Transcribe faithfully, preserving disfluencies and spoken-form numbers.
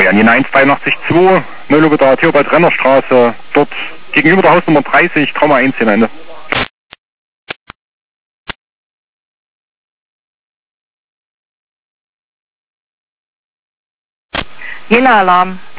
an Jena eins zweiundachtzig zwei, Möhlogeter Theobald Renner Straße, dort gegenüber der Hausnummer dreißig, Trauma eins hier am Ende. Jena Alarm.